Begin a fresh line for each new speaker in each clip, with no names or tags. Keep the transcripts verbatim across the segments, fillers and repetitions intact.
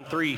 John three,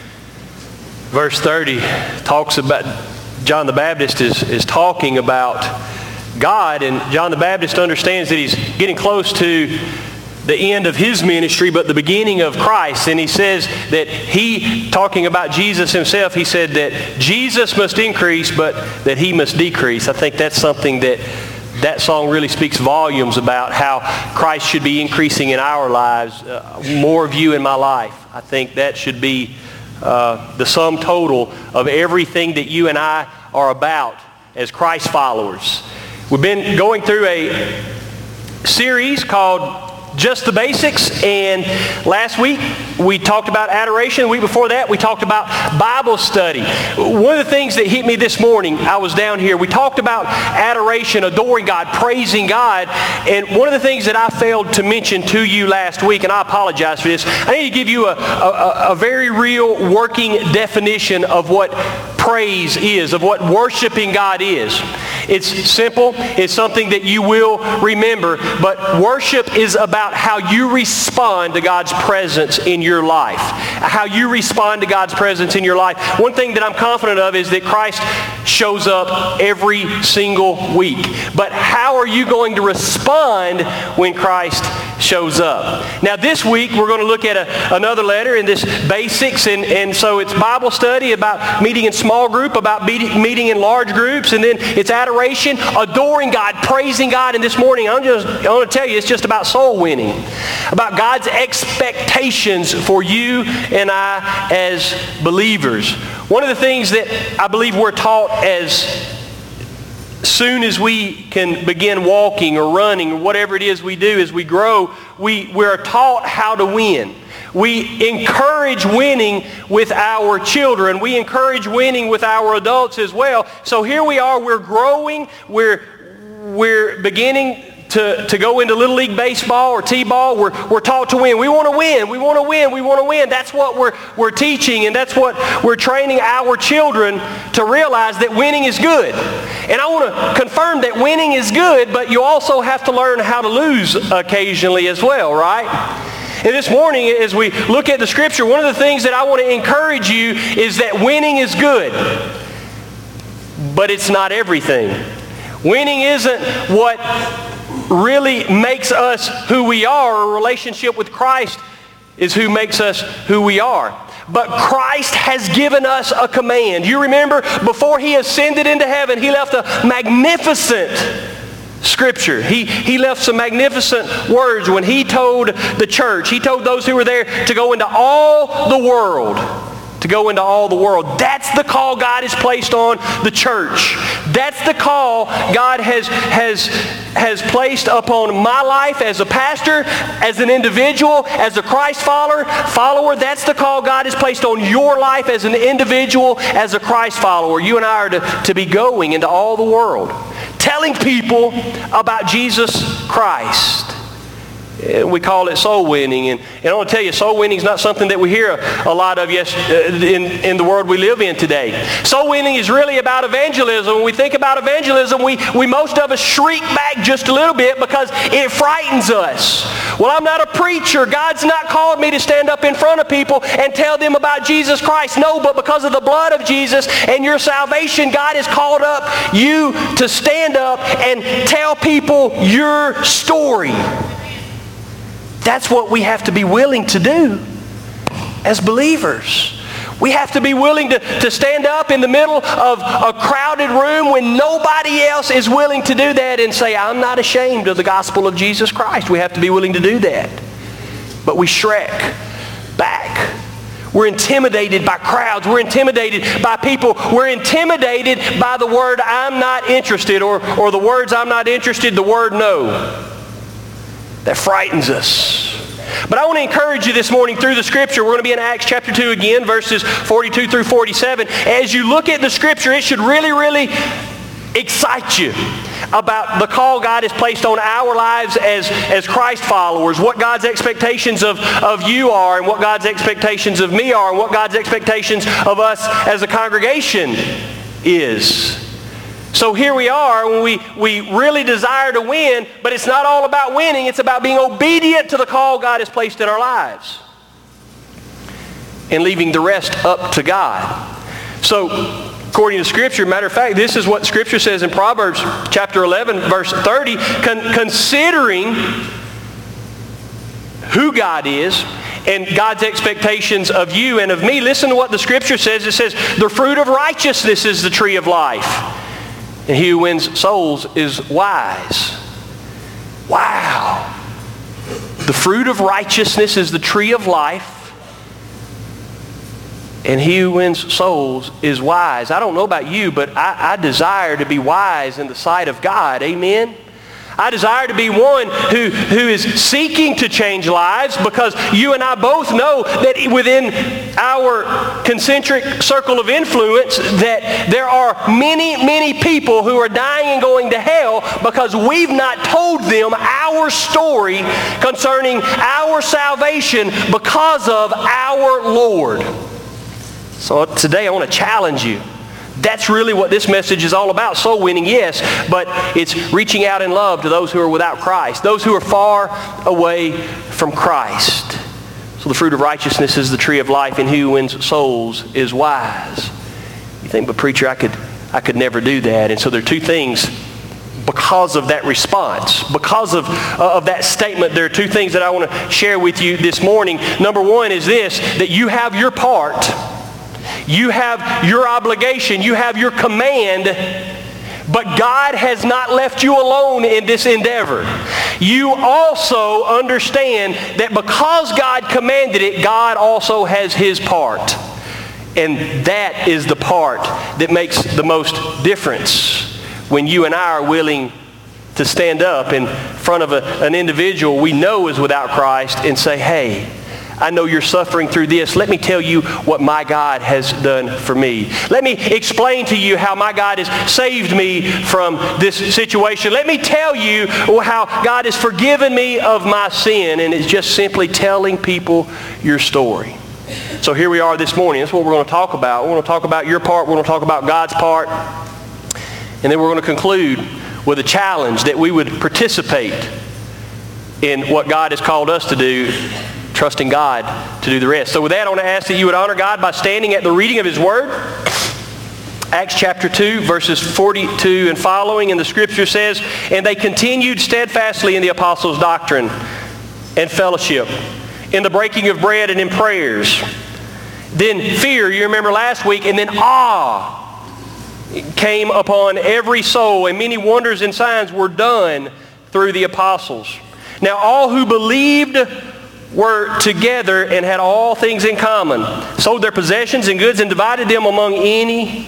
verse thirty, talks about, John the Baptist is, is talking about God, and John the Baptist understands that he's getting close to the end of his ministry, but the beginning of Christ. And he says that he, talking about Jesus himself, he said that Jesus must increase, but that he must decrease. I think that's something that that song really speaks volumes about how Christ should be increasing in our lives. Uh, more of you in my life. I think that should be uh, the sum total of everything that you and I are about as Christ followers. We've been going through a series called Just the Basics, and last week we talked about adoration. The week before that we talked about Bible study. One of the things that hit me this morning, I was down here, we talked about adoration, adoring God, praising God, and one of the things that I failed to mention to you last week, and I apologize for this, I need to give you a, a, a very real working definition of what praise is, of what worshiping God is. It's simple. It's something that you will remember, but worship is about how you respond to God's presence in your life. How you respond to God's presence in your life. One thing that I'm confident of is that Christ shows up every single week. But how are you going to respond when Christ shows up? Now this week we're going to look at a, another letter in this basics, and, and so it's Bible study about meeting in small group, about meeting, meeting in large groups, and then it's adoration, adoring God, praising God. And this morning I'm just I want to tell you it's just about soul winning, about God's expectations for you and I as believers. One of the things that I believe we're taught as soon as we can begin walking or running or whatever it is we do as we grow, we, we're taught how to win. We encourage winning with our children. We encourage winning with our adults as well. So here we are, we're growing, we're, we're beginning to, to go into Little League Baseball or T-ball. We're, we're taught to win. We want to win, we want to win, we want to win. That's what we're, we're teaching, and that's what we're training our children to realize, that winning is good. And I want to confirm that winning is good, but you also have to learn how to lose occasionally as well, right? And this morning, as we look at the scripture, one of the things that I want to encourage you is that winning is good, but it's not everything. Winning isn't what really makes us who we are. A relationship with Christ is who makes us who we are. But Christ has given us a command. You remember, before he ascended into heaven, he left a magnificent scripture. He, he left some magnificent words when he told the church, he told those who were there to go into all the world. To go into all the world. That's the call God has placed on the church. That's the call God has, has, has placed upon my life as a pastor, as an individual, as a Christ follower. follower. That's the call God has placed on your life as an individual, as a Christ follower. You and I are to, to be going into all the world, telling people about Jesus Christ. We call it soul winning, and, and I want to tell you, soul winning is not something that we hear a, a lot of yes, in, in the world we live in today. Soul winning is really about evangelism. When we think about evangelism, we, we most of us shriek back just a little bit because it frightens us. Well, I'm not a preacher. God's not called me to stand up in front of people and tell them about Jesus Christ. No, but because of the blood of Jesus and your salvation, God has called up you to stand up and tell people your story. That's what we have to be willing to do as believers. We have to be willing to, to stand up in the middle of a crowded room when nobody else is willing to do that and say, I'm not ashamed of the gospel of Jesus Christ. We have to be willing to do that. But we shrek back. We're intimidated by crowds. We're intimidated by people. We're intimidated by the word I'm not interested, or, or the words I'm not interested, the word no. That frightens us. But I want to encourage you this morning through the scripture. We're going to be in Acts chapter two again, verses forty-two through forty-seven. As you look at the scripture, it should really, really excite you about the call God has placed on our lives as, as Christ followers, what God's expectations of, of you are, and what God's expectations of me are, and what God's expectations of us as a congregation is. So here we are when we, we really desire to win, but it's not all about winning. It's about being obedient to the call God has placed in our lives. and leaving the rest up to God. So, according to Scripture, matter of fact, this is what Scripture says in Proverbs chapter eleven, verse thirty, con- considering who God is and God's expectations of you and of me. Listen to what the Scripture says. It says, the fruit of righteousness is the tree of life, and he who wins souls is wise. Wow. The fruit of righteousness is the tree of life, and he who wins souls is wise. I don't know about you, but I, I desire to be wise in the sight of God. Amen? I desire to be one who, who is seeking to change lives, because you and I both know that within our concentric circle of influence that there are many, many people who are dying and going to hell because we've not told them our story concerning our salvation because of our Lord. So today I want to challenge you. That's really what this message is all about. Soul winning, yes, but it's reaching out in love to those who are without Christ, those who are far away from Christ. So the fruit of righteousness is the tree of life, and he who wins souls is wise. You think, but preacher, I could, I could never do that. And so there are two things because of that response, because of, uh, of that statement. There are two things that I want to share with you this morning. Number one is this, that you have your part. You have your obligation. You have your command. But God has not left you alone in this endeavor. You also understand that because God commanded it, God also has his part. And that is the part that makes the most difference when you and I are willing to stand up in front of a, an individual we know is without Christ and say, hey, I know you're suffering through this. Let me tell you what my God has done for me. Let me explain to you how my God has saved me from this situation. Let me tell you how God has forgiven me of my sin. And it's just simply telling people your story. So here we are this morning. That's what we're going to talk about. We're going to talk about your part. We're going to talk about God's part. And then we're going to conclude with a challenge that we would participate in what God has called us to do, trusting God to do the rest. So with that, I want to ask that you would honor God by standing at the reading of his word. Acts chapter two, verses forty-two and following, and the scripture says, and they continued steadfastly in the apostles' doctrine and fellowship, in the breaking of bread and in prayers. Then fear, you remember last week, and then awe came upon every soul, and many wonders and signs were done through the apostles. Now all who believed were together and had all things in common, sold their possessions and goods and divided them among any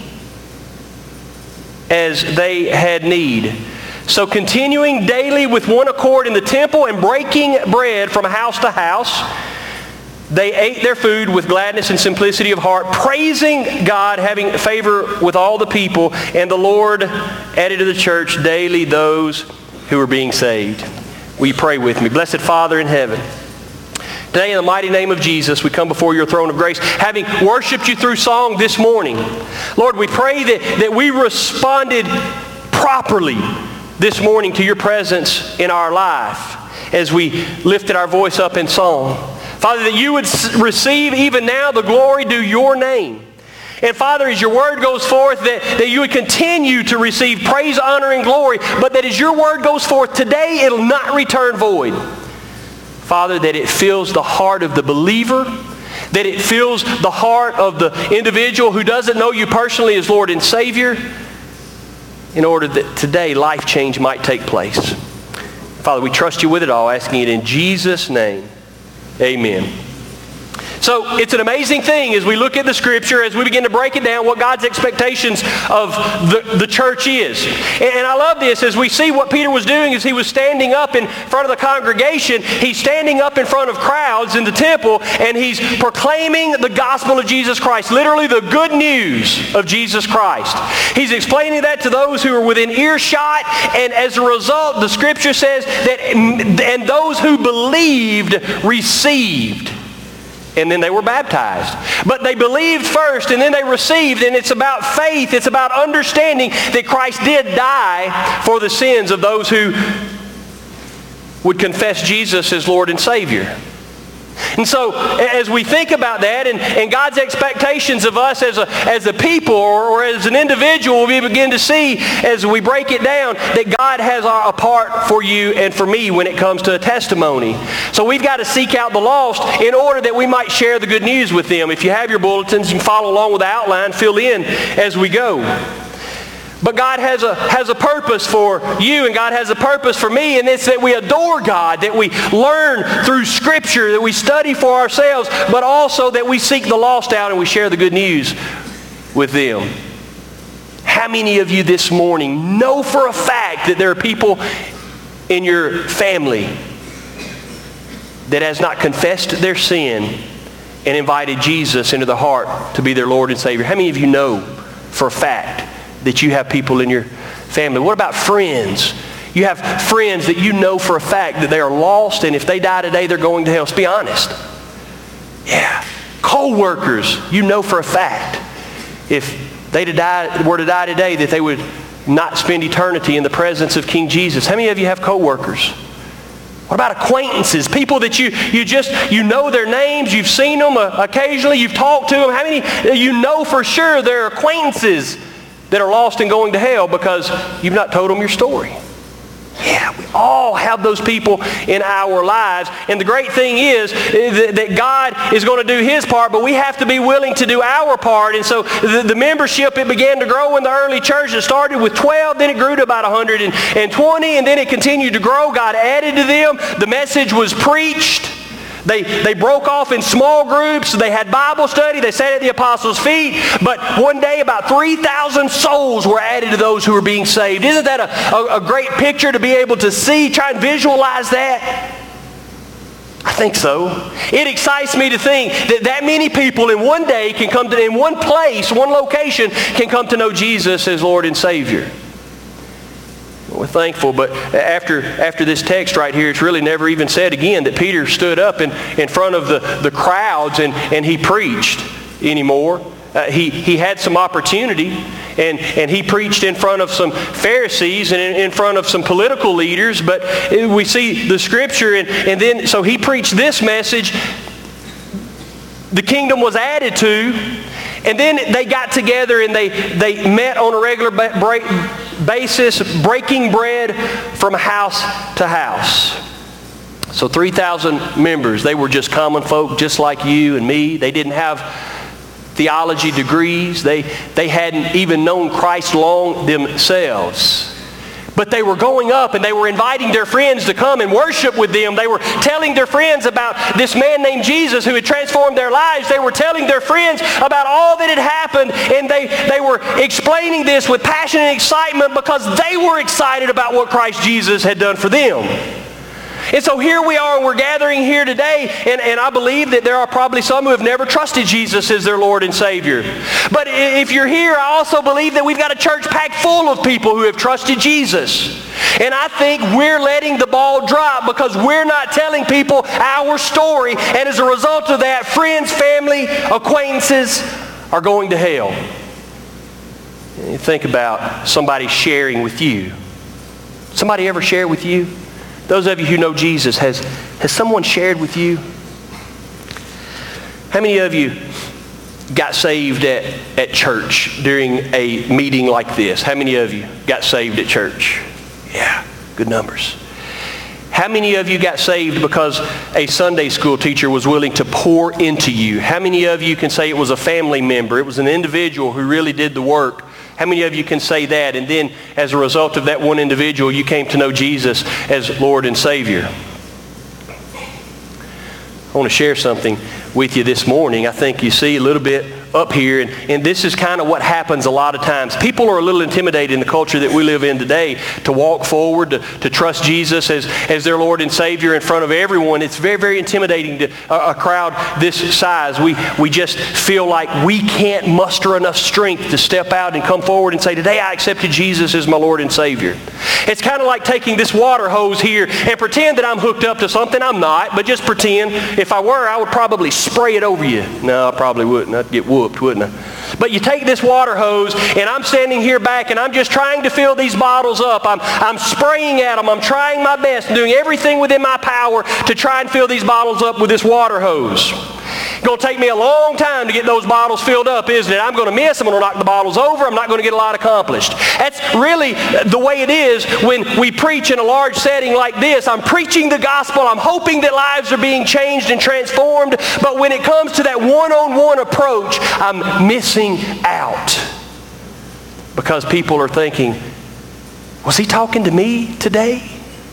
as they had need. So continuing daily with one accord in the temple and breaking bread from house to house, they ate their food with gladness and simplicity of heart, praising God, having favor with all the people, and the Lord added to the church daily those who were being saved. Will you pray with me? Blessed Father in heaven, today in the mighty name of Jesus, we come before your throne of grace, having worshiped you through song this morning. Lord, we pray that, that we responded properly this morning to your presence in our life as we lifted our voice up in song. Father, that you would receive even now the glory due your name. And Father, as your word goes forth, that, that you would continue to receive praise, honor, and glory, but that as your word goes forth today, it'll not return void. Father, that it fills the heart of the believer, that it fills the heart of the individual who doesn't know you personally as Lord and Savior, in order that today life change might take place. Father, we trust you with it all, asking it in Jesus' name. Amen. So it's an amazing thing as we look at the scripture, as we begin to break it down, what God's expectations of the, the church is. And, and I love this as we see what Peter was doing as he was standing up in front of the congregation. He's standing up in front of crowds in the temple, and he's proclaiming the gospel of Jesus Christ, literally the good news of Jesus Christ. He's explaining that to those who are within earshot, and as a result, the scripture says that, and those who believed received. And then they were baptized. But they believed first, and then they received, and it's about faith. It's about understanding that Christ did die for the sins of those who would confess Jesus as Lord and Savior. And so as we think about that and, and God's expectations of us as a, as a people or, or as an individual, we begin to see as we break it down that God has a part for you and for me when it comes to a testimony. So we've got to seek out the lost in order that we might share the good news with them. If you have your bulletins, you can follow along with the outline, fill in as we go. But God has a, has a purpose for you and God has a purpose for me, and it's that we adore God, that we learn through Scripture, that we study for ourselves, but also that we seek the lost out and we share the good news with them. How many of you this morning know for a fact that there are people in your family that has not confessed their sin and invited Jesus into the heart to be their Lord and Savior? How many of you know for a fact that you have people in your family? What about friends? You have friends that you know for a fact that they are lost, and if they die today, they're going to hell. Let's be honest. Yeah. Co-workers, you know for a fact, if they to die, were to die today, that they would not spend eternity in the presence of King Jesus. How many of you have co-workers? What about acquaintances? People that you, you just, you know their names, you've seen them uh, occasionally, you've talked to them. How many you know for sure they're acquaintances that are lost and going to hell because you've not told them your story? Yeah, we all have those people in our lives. And the great thing is that God is going to do His part, but we have to be willing to do our part. And so the, the membership, it began to grow in the early church. It started with twelve, then it grew to about one hundred twenty, and then it continued to grow. God added to them. The message was preached. They, they broke off in small groups. They had Bible study. They sat at the apostles' feet. But one day about three thousand souls were added to those who were being saved. Isn't that a, a, a great picture to be able to see? Try and visualize that. I think so. It excites me to think that that many people in one day can come to, in one place, one location, can come to know Jesus as Lord and Savior. We're thankful, but after after this text right here, it's really never even said again that Peter stood up in, in front of the, the crowds and, and he preached anymore. Uh, he, he had some opportunity, and, and he preached in front of some Pharisees and in, in front of some political leaders, but we see the Scripture, and, and then so he preached this message. The kingdom was added to, and then they got together and they, they met on a regular ba- break, basis, breaking bread from house to house. So three thousand members. They were just common folk just like you and me. They didn't have theology degrees. They, they hadn't even known Christ long themselves. But they were going up and they were inviting their friends to come and worship with them. They were telling their friends about this man named Jesus who had transformed their lives. They were telling their friends about all that had happened, and they, they were explaining this with passion and excitement because they were excited about what Christ Jesus had done for them. And so here we are, and we're gathering here today, and, and I believe that there are probably some who have never trusted Jesus as their Lord and Savior. But if you're here, I also believe that we've got a church packed full of people who have trusted Jesus. And I think we're letting the ball drop because we're not telling people our story, and as a result of that, friends, family, acquaintances are going to hell. You think about somebody sharing with you. Somebody ever share with you? Those of you who know Jesus, has, has someone shared with you? How many of you got saved at, at church during a meeting like this? How many of you got saved at church? Yeah, good numbers. How many of you got saved because a Sunday school teacher was willing to pour into you? How many of you can say it was a family member? It was an individual who really did the work. How many of you can say that? And then as a result of that one individual, you came to know Jesus as Lord and Savior. I want to share something with you this morning. I think you see a little bit up here, and, and this is kind of what happens a lot of times. People are a little intimidated in the culture that we live in today to walk forward, to, to trust Jesus as, as their Lord and Savior in front of everyone. It's very, very intimidating to a, a crowd this size. We, we just feel like we can't muster enough strength to step out and come forward and say, today I accepted Jesus as my Lord and Savior. It's kind of like taking this water hose here and pretend that I'm hooked up to something. I'm not, but just pretend. If I were, I would probably spray it over you. No, I probably wouldn't. I'd get whooped, wouldn't I? But you take this water hose, and I'm standing here back, and I'm just trying to fill these bottles up. I'm, I'm spraying at them. I'm trying my best, doing everything within my power to try and fill these bottles up with this water hose. It's going to take me a long time to get those bottles filled up, isn't it? I'm going to miss. I'm going to knock the bottles over. I'm not going to get a lot accomplished. That's really the way it is when we preach in a large setting like this. I'm preaching the gospel. I'm hoping that lives are being changed and transformed. But when it comes to that one-on-one approach, I'm missing out. Because people are thinking, was he talking to me today?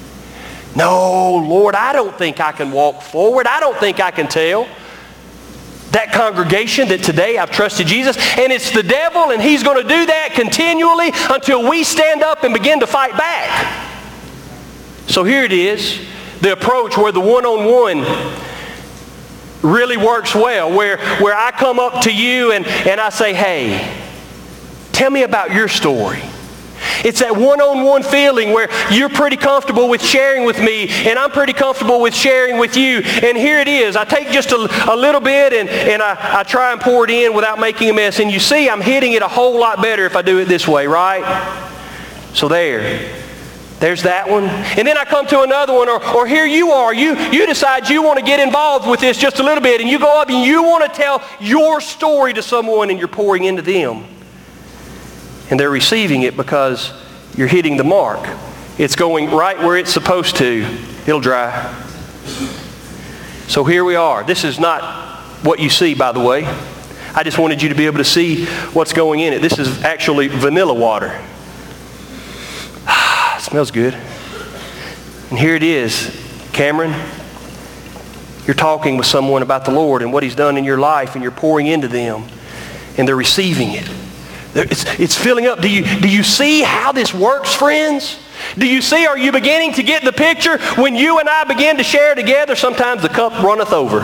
No, Lord, I don't think I can walk forward. I don't think I can tell that congregation that today I've trusted Jesus. And it's the devil, and he's going to do that continually until we stand up and begin to fight back. So here it is, the approach where the one-on-one really works well, where, where I come up to you and, and I say, hey, tell me about your story. It's that one-on-one feeling where you're pretty comfortable with sharing with me, and I'm pretty comfortable with sharing with you. And here it is. I take just a, a little bit, and, and I, I try and pour it in without making a mess. And you see, I'm hitting it a whole lot better if I do it this way, right? So there. There's that one. And then I come to another one, or, or here you are. You, you decide you want to get involved with this just a little bit, and you go up and you want to tell your story to someone, and you're pouring into them. And they're receiving it because you're hitting the mark. It's going right where it's supposed to. It'll dry. So here we are. This is not what you see, by the way. I just wanted you to be able to see what's going in it. This is actually vanilla water. Ah, it smells good. And here it is. Cameron, you're talking with someone about the Lord and what He's done in your life, and you're pouring into them, and they're receiving it. It's, it's filling up. Do you, do you see how this works, friends? Do you see, are you beginning to get the picture? When you and I begin to share together, sometimes the cup runneth over.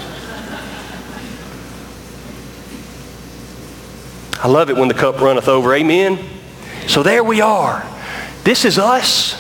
I love it when the cup runneth over. Amen? So there we are. This is us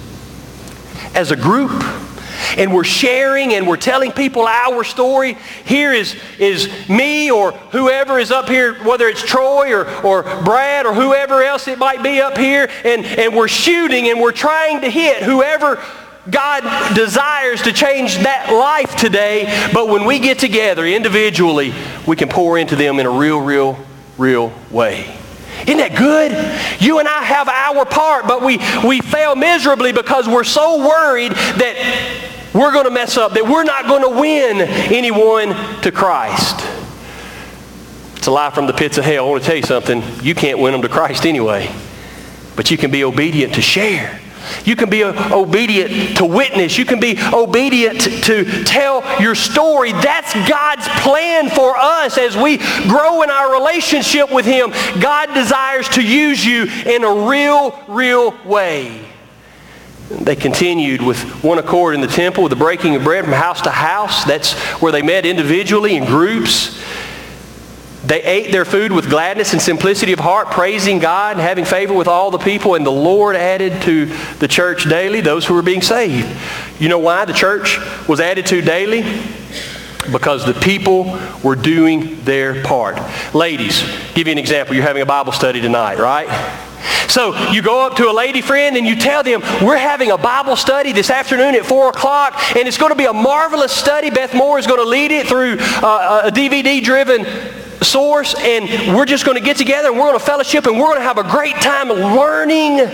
as a group. And we're sharing and we're telling people our story. Here is, is me or whoever is up here, whether it's Troy or, or Brad or whoever else it might be up here. And, and we're shooting and we're trying to hit whoever God desires to change that life today. But when we get together individually, we can pour into them in a real, real, real way. Isn't that good? You and I have our part, but we, we fail miserably because we're so worried that we're going to mess up, that we're not going to win anyone to Christ. It's a lie from the pits of hell. I want to tell you something. You can't win them to Christ anyway. But you can be obedient to share. You can be obedient to witness. You can be obedient to tell your story. That's God's plan for us as we grow in our relationship with Him. God desires to use you in a real, real way. They continued with one accord in the temple with the breaking of bread from house to house. That's where they met individually in groups. They ate their food with gladness and simplicity of heart, praising God and having favor with all the people. And the Lord added to the church daily those who were being saved. You know why the church was added to daily? Because the people were doing their part. Ladies, give you an example. You're having a Bible study tonight, right? So you go up to a lady friend and you tell them, we're having a Bible study this afternoon at four o'clock, and it's going to be a marvelous study. Beth Moore is going to lead it through uh, a D V D-driven source, and we're just going to get together and we're going to fellowship and we're going to have a great time learning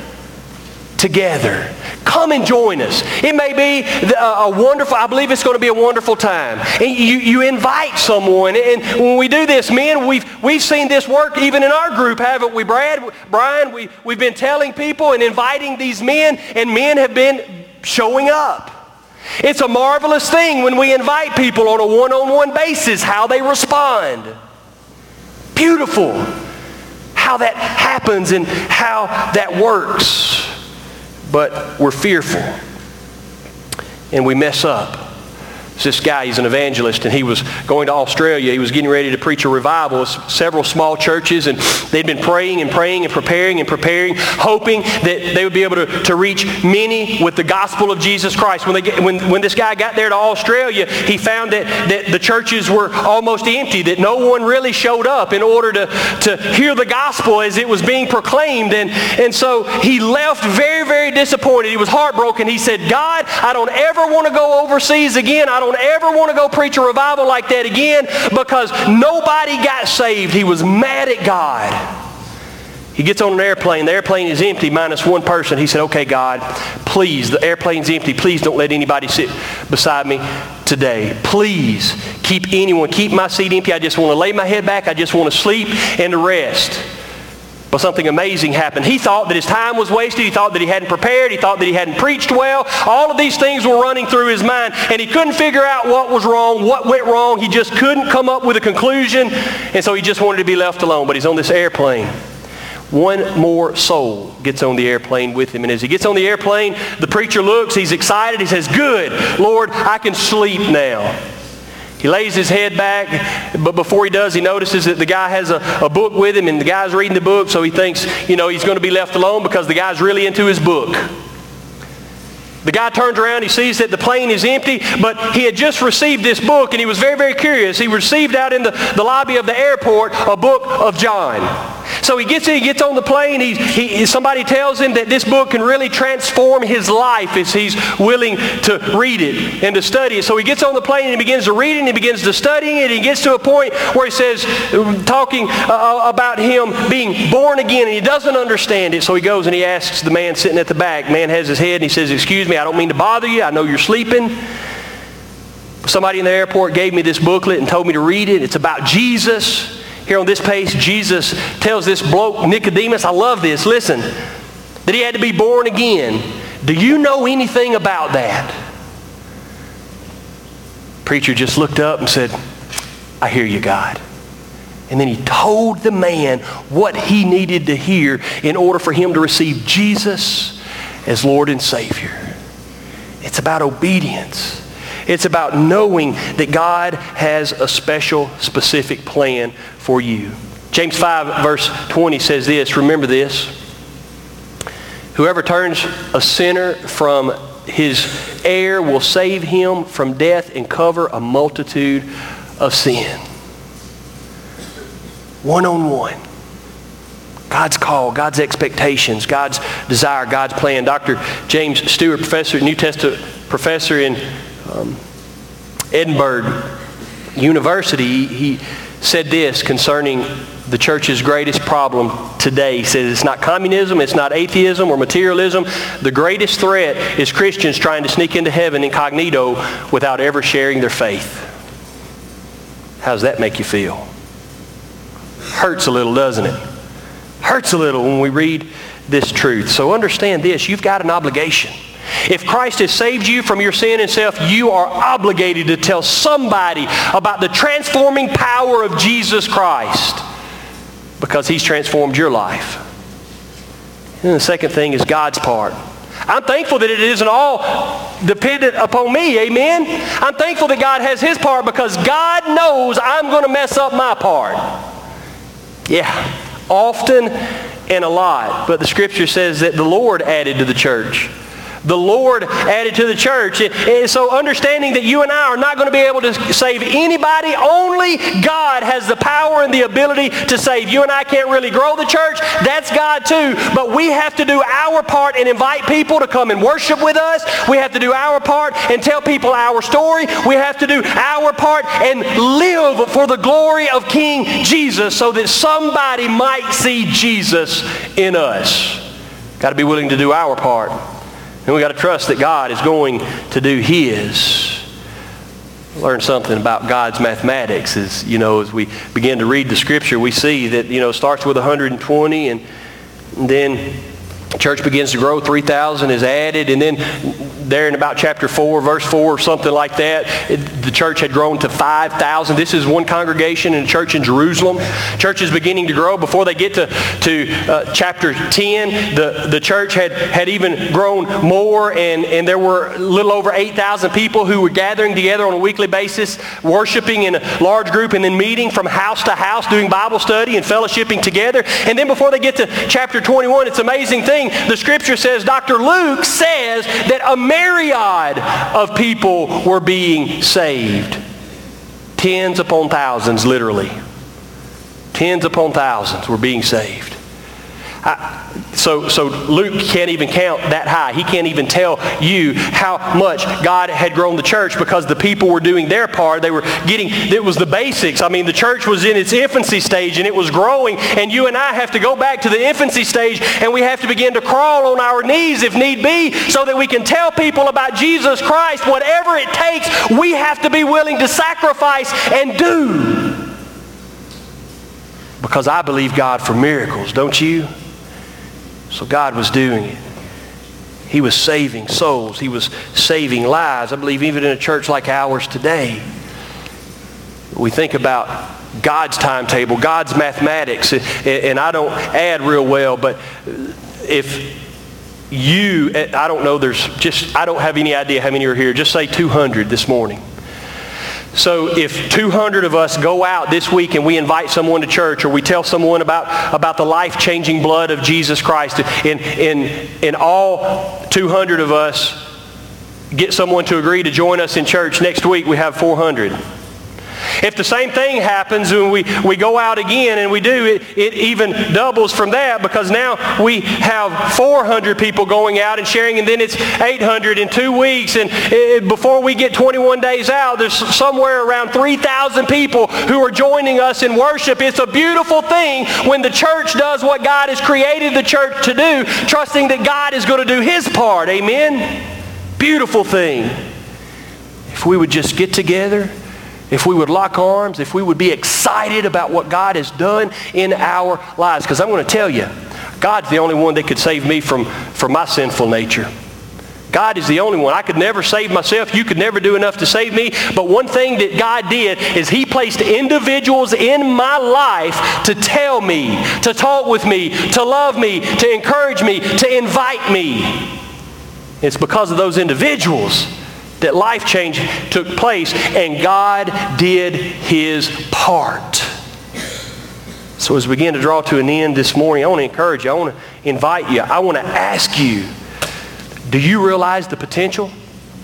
together. Come and join us. It may be a wonderful, I believe it's going to be a wonderful time. And you, you invite someone. And when we do this, men, we've, we've seen this work even in our group, haven't we, Brad? Brian, we, we've been telling people and inviting these men, and men have been showing up. It's a marvelous thing when we invite people on a one-on-one basis, how they respond. Beautiful how that happens and how that works. But we're fearful and we mess up It's this guy, he's an evangelist, and he was going to Australia. He was getting ready to preach a revival. Several small churches, and they'd been praying and praying and preparing and preparing, hoping that they would be able to, to reach many with the gospel of Jesus Christ. When, they get, when, when this guy got there to Australia, he found that, that the churches were almost empty, that no one really showed up in order to, to hear the gospel as it was being proclaimed. And, and so he left very, very disappointed. He was heartbroken. He said, God, I don't ever want to go overseas again. I don't ever want to go preach a revival like that again, because nobody got saved. He was mad at God. He gets on an airplane. The airplane is empty minus one person. He said, okay, God, please, the airplane's empty. Please don't let anybody sit beside me today. Please keep anyone, keep my seat empty. I just want to lay my head back. I just want to sleep and to rest. But something amazing happened. He thought that his time was wasted. He thought that he hadn't prepared. He thought that he hadn't preached well. All of these things were running through his mind, and he couldn't figure out what was wrong, what went wrong. He just couldn't come up with a conclusion, and so he just wanted to be left alone. But he's on this airplane. One more soul gets on the airplane with him, and as he gets on the airplane, the preacher looks, he's excited. He says, good, Lord, I can sleep now. He lays his head back, but before he does, he notices that the guy has a, a book with him, and the guy's reading the book, so he thinks, you know, he's going to be left alone because the guy's really into his book. The guy turns around, he sees that the plane is empty, but he had just received this book, and he was very, very curious. He received out in the, the lobby of the airport a book of John. So he gets in, he gets on the plane, he, he, somebody tells him that this book can really transform his life as he's willing to read it and to study it. So he gets on the plane and he begins to read it and he begins to study it, and he gets to a point where he says, talking uh, about him being born again, and he doesn't understand it. So he goes and he asks the man sitting at the back. Man has his head and he says, excuse me, I don't mean to bother you. I know you're sleeping. Somebody in the airport gave me this booklet and told me to read it. It's about Jesus. Here on this page, Jesus tells this bloke, Nicodemus, I love this, listen, that he had to be born again. Do you know anything about that? Preacher just looked up and said, I hear you, God. And then he told the man what he needed to hear in order for him to receive Jesus as Lord and Savior. It's about obedience. It's about knowing that God has a special, specific plan for you. James five verse twenty says this, remember this. Whoever turns a sinner from his error will save him from death and cover a multitude of sin. One-on-one. God's call, God's expectations, God's desire, God's plan. Doctor James Stewart, professor, New Testament professor in um, Edinburgh University, he said this concerning the church's greatest problem today. He says it's not communism, it's not atheism or materialism. The greatest threat is Christians trying to sneak into heaven incognito without ever sharing their faith. How does that make you feel? Hurts a little, doesn't it? Hurts a little when we read this truth. So understand this, you've got an obligation. If Christ has saved you from your sin and self, you are obligated to tell somebody about the transforming power of Jesus Christ because He's transformed your life. And the second thing is God's part. I'm thankful that it isn't all dependent upon me, amen? I'm thankful that God has His part because God knows I'm going to mess up my part. Yeah, often and a lot. But the Scripture says that the Lord added to the church. The Lord added to the church. And so understanding that you and I are not going to be able to save anybody, only God has the power and the ability to save. You and I can't really grow the church. That's God too. But we have to do our part and invite people to come and worship with us. We have to do our part and tell people our story. We have to do our part and live for the glory of King Jesus so that somebody might see Jesus in us. Got to be willing to do our part. And we got to trust that God is going to do His. Learn something about God's mathematics. As you know, as we begin to read the Scripture, we see that you know it starts with one hundred twenty, and then the church begins to grow. three thousand is added, and then there in about chapter four, verse four or something like that. It, the church had grown to five thousand. This is one congregation in a church in Jerusalem. Church is beginning to grow. Before they get to, to uh, chapter ten, the, the church had, had even grown more, and, and there were a little over eight thousand people who were gathering together on a weekly basis, worshiping in a large group, and then meeting from house to house, doing Bible study and fellowshipping together. And then before they get to chapter twenty-one, it's an amazing thing. The scripture says, Doctor Luke says that a myriad of people were being saved. Tens upon thousands, literally. Tens upon thousands were being saved. I, so, so Luke can't even count that high. He can't even tell you how much God had grown the church because the people were doing their part. They were getting, it was the basics. I mean, the church was in its infancy stage and it was growing, and you and I have to go back to the infancy stage and we have to begin to crawl on our knees if need be so that we can tell people about Jesus Christ. Whatever it takes, we have to be willing to sacrifice and do. Because I believe God for miracles, don't you? So God was doing it. He was saving souls. He was saving lives. I believe even in a church like ours today, we think about God's timetable, God's mathematics, and I don't add real well, but if you, I don't know, there's just, I don't have any idea how many are here. Just say two hundred this morning. So if two hundred of us go out this week and we invite someone to church, or we tell someone about, about the life-changing blood of Jesus Christ, in, in, in all two hundred of us get someone to agree to join us in church, next week we have four hundred. If the same thing happens when we, we go out again and we do, it, it even doubles from that, because now we have four hundred people going out and sharing, and then it's eight hundred in two weeks. And it, before we get twenty-one days out, there's somewhere around three thousand people who are joining us in worship. It's a beautiful thing when the church does what God has created the church to do, trusting that God is going to do His part. Amen? Beautiful thing. If we would just get together, if we would lock arms, if we would be excited about what God has done in our lives. Because I'm going to tell you, God's the only one that could save me from, from my sinful nature. God is the only one. I could never save myself. You could never do enough to save me. But one thing that God did is He placed individuals in my life to tell me, to talk with me, to love me, to encourage me, to invite me. It's because of those individuals that life change took place, and God did His part. So as we begin to draw to an end this morning, I want to encourage you. I want to invite you. I want to ask you, do you realize the potential?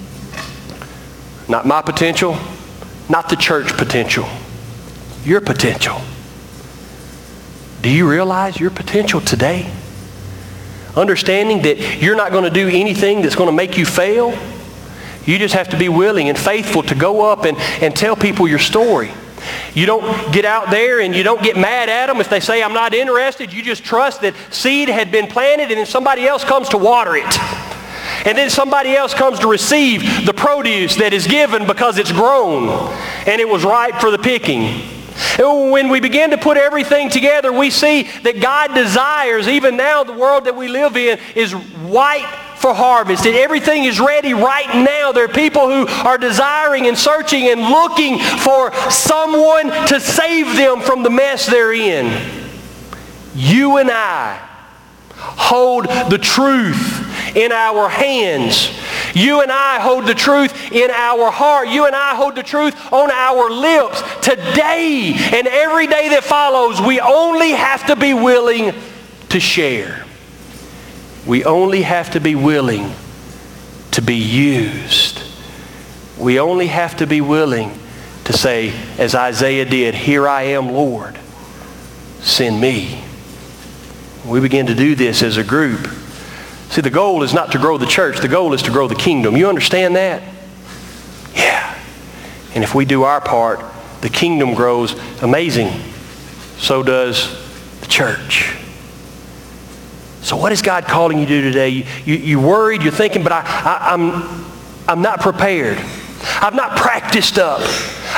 Not my potential, not the church potential, your potential. Do you realize your potential today? Understanding that you're not going to do anything that's going to make you fail. You just have to be willing and faithful to go up and, and tell people your story. You don't get out there and you don't get mad at them if they say, I'm not interested. You just trust that seed had been planted, and then somebody else comes to water it. And then somebody else comes to receive the produce that is given because it's grown and it was ripe for the picking. And when we begin to put everything together, we see that God desires, even now the world that we live in is white for harvest, and everything is ready right now. There are people who are desiring and searching and looking for someone to save them from the mess they're in. You and I hold the truth in our hands. You and I hold the truth in our heart. You and I hold the truth on our lips. Today and every day that follows, we only have to be willing to share. We only have to be willing to be used. We only have to be willing to say, as Isaiah did, here I am, Lord, send me. We begin to do this as a group. See, the goal is not to grow the church. The goal is to grow the kingdom. You understand that? Yeah. And if we do our part, the kingdom grows amazing. So does the church. So what is God calling you to do today? You, you, you're worried, you're thinking, but I, I, I'm, I'm not prepared. I've not practiced up.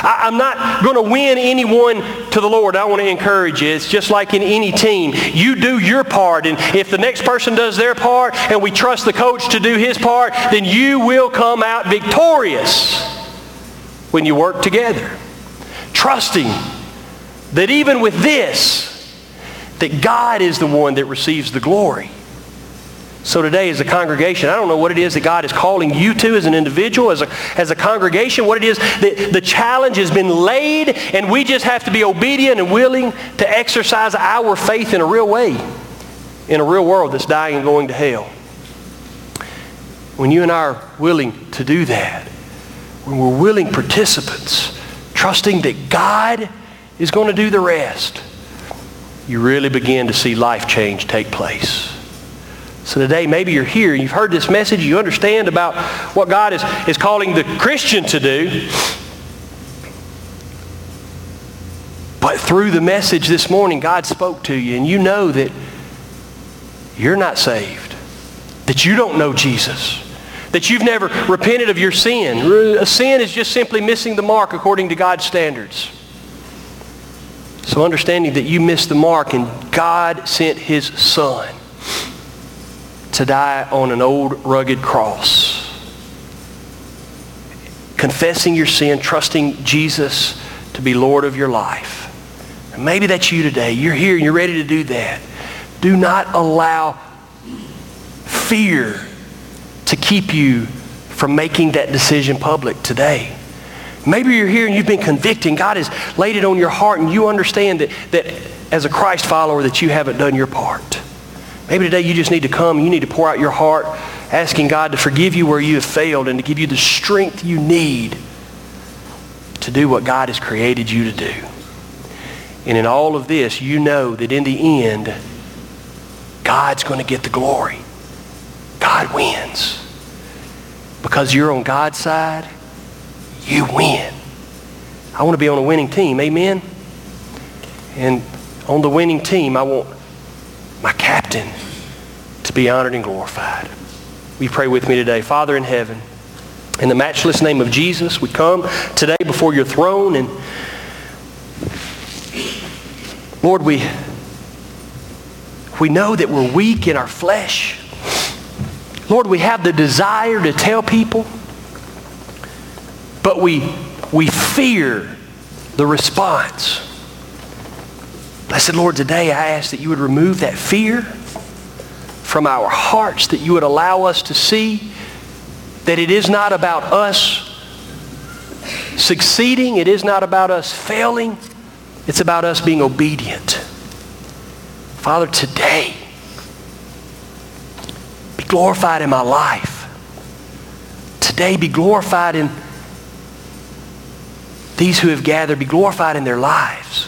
I, I'm not going to win anyone to the Lord. I want to encourage you. It's just like in any team. You do your part, and if the next person does their part, and we trust the coach to do his part, then you will come out victorious when you work together. Trusting that even with this, that God is the one that receives the glory. So today as a congregation, I don't know what it is that God is calling you to as an individual, as a, as a congregation, what it is that the challenge has been laid, and we just have to be obedient and willing to exercise our faith in a real way, in a real world that's dying and going to hell. When you and I are willing to do that, when we're willing participants, trusting that God is going to do the rest, you really begin to see life change take place. So today, maybe you're here, you've heard this message, you understand about what God is, is calling the Christian to do. But through the message this morning, God spoke to you, and you know that you're not saved, that you don't know Jesus, that you've never repented of your sin. A sin is just simply missing the mark according to God's standards. So understanding that you missed the mark, and God sent His Son to die on an old rugged cross. Confessing your sin, trusting Jesus to be Lord of your life. And maybe that's you today. You're here and you're ready to do that. Do not allow fear to keep you from making that decision public today. Maybe you're here and you've been convicting. God has laid it on your heart, and you understand that, that as a Christ follower that you haven't done your part. Maybe today you just need to come, you need to pour out your heart, asking God to forgive you where you have failed and to give you the strength you need to do what God has created you to do. And in all of this, you know that in the end, God's going to get the glory. God wins. Because you're on God's side, you win. I want to be on a winning team, amen? And on the winning team, I want my captain to be honored and glorified. Will you pray with me today? Father in heaven, in the matchless name of Jesus, we come today before your throne, and Lord, we, we know that we're weak in our flesh. Lord, we have the desire to tell people, but we, we fear the response. Blessed Lord, today I ask that you would remove that fear from our hearts, that you would allow us to see that it is not about us succeeding, it is not about us failing, it's about us being obedient. Father, today, be glorified in my life. Today, be glorified in these who have gathered, be glorified in their lives.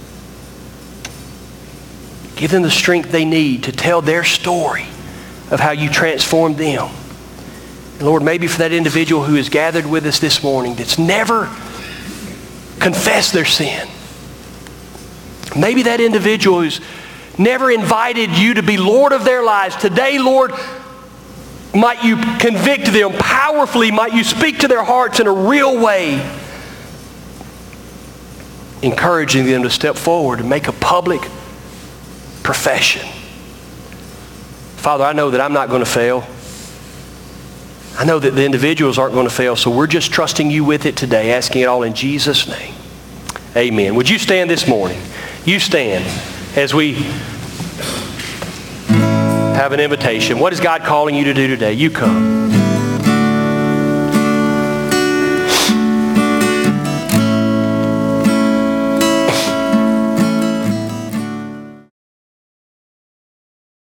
Give them the strength they need to tell their story of how you transformed them. And Lord, maybe for that individual who is gathered with us this morning that's never confessed their sin. Maybe that individual who's never invited you to be Lord of their lives. Today, Lord, might you convict them powerfully. Might you speak to their hearts in a real way, encouraging them to step forward and make a public profession. Father, I know that I'm not going to fail. I know that the individuals aren't going to fail, so we're just trusting you with it today, asking it all in Jesus' name. Amen. Would you stand this morning? You stand as we have an invitation. What is God calling you to do today? You come.